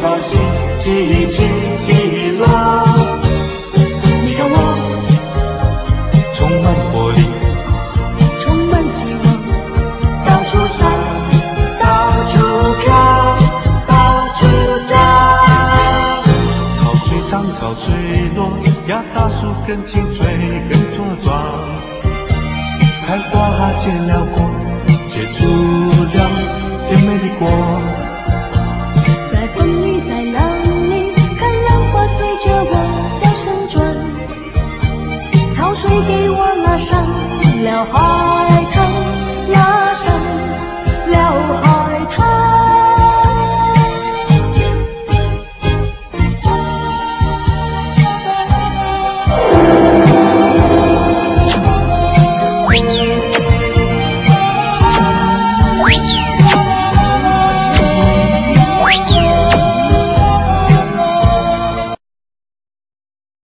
潮起起落。你看我充满活力， 充满希望， 到处闪，到处飘，到处长。潮水涨，潮水落，呀，大树更青翠更茁壮。开花结了果，结出了甜美的果。 在风里，在浪里，看浪花随着我小声转。潮水给我拉上了海。